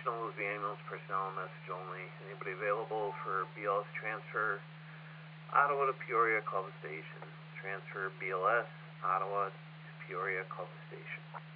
Attention all Louisiana ambulance personnel, message only. Anybody available for BLS transfer, Ottawa to Peoria, call the station. Transfer BLS, Ottawa to Peoria, call the station.